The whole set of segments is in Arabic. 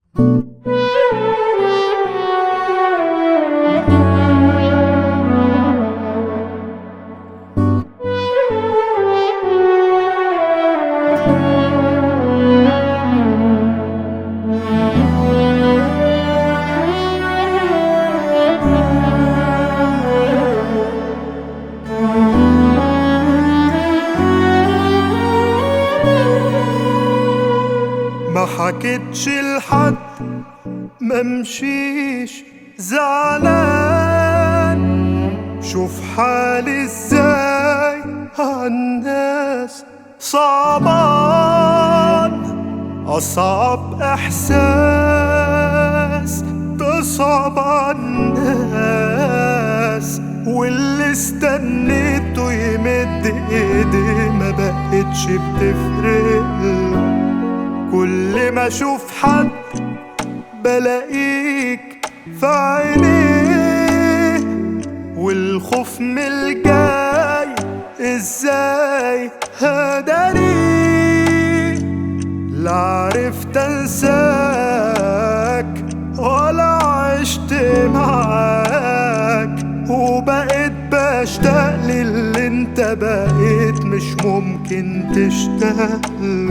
ما حكيتش لحد، ممشيش زعلان. شوف حالي ازاي عالناس صعبان. أصعب إحساس تصعب عالناس، واللي استنيته يمد ايديه ما بقتش بتفرق. كل ما اشوف حد بلاقيك في عينيه، والخوف من الجاي ازاي هداني. لا عرفت انساك ولا عشت معاك، وبقيت بشتاق للي انت بقيت مش ممكن تشتاق.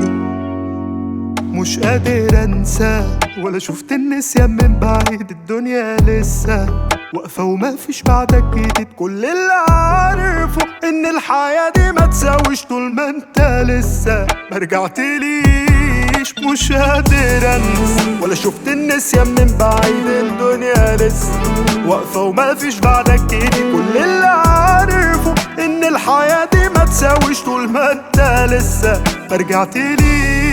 مش قادر انسى ولا شفت النسيان من بعيد. الدنيا لسه واقفة وما فيش بعدك جديد. كل اللي عارفه ان الحياة دي ما تساويش طول ما انت لسه ما رجعتليش. مش قادر انسى ولا شفت النسيان من بعيد. الدنيا لسه واقفة وما فيش بعدك جديد. كل اللي عارفه ان الحياة دي ما تساويش طول ما انت لسه ما رجعتليش.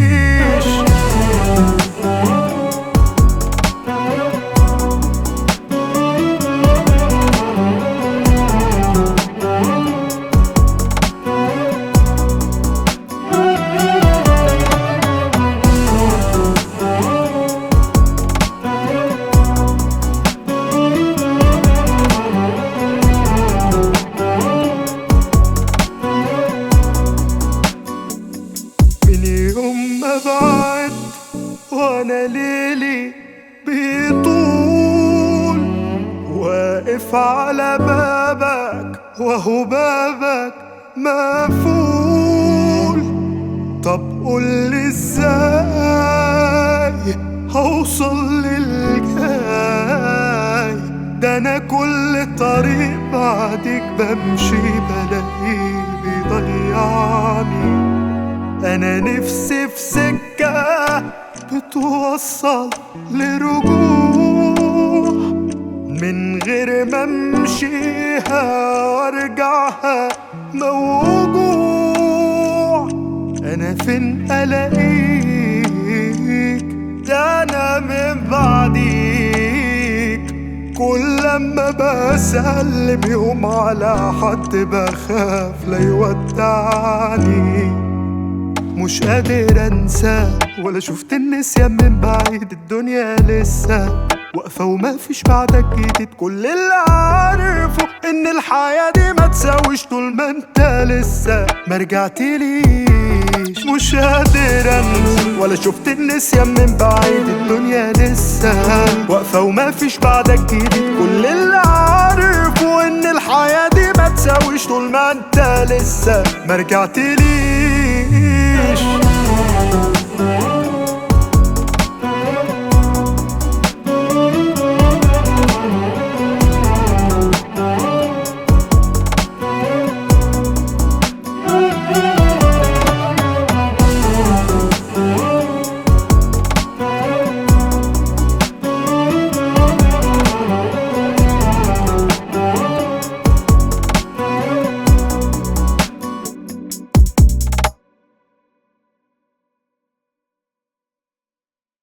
بعد وانا ليلي بيطول، واقف على بابك وهو بابك مقفول. طب قولي ازاي هوصل للجاي؟ ده انا كل طريق بعدك بمشي بلاقيه بيضيعني. أنا نفسي في سكة بتوصل لرجوع، من غير ما امشيها وارجعها موجوع. أنا فين ألاقيك؟ ده أنا من بعديك كل لما بسلم يوم على حد بخاف لا يودعني. مش قادر انسى ولا شفت النسيان من بعيد. الدنيا لسه واقفة وما فيش بعدك جديد. كل اللي عارفه ان الحياة دي ما تساويش طول ما انت لسه ما رجعتليش. مش قادر انسى ولا شفت النسيان من بعيد. الدنيا لسه واقفة وما فيش بعدك جديد. كل اللي عارفه ان الحياة دي ما تساويش طول ما انت لسه ما رجعتليش.